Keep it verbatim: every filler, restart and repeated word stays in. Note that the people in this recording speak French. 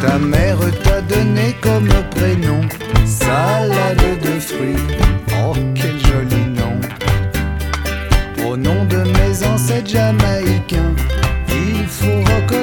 Ta mère t'a donné comme prénom salade de fruits. Oh, quel joli nom. Au nom de mes ancêtres jamaïcains, il faut reconnaître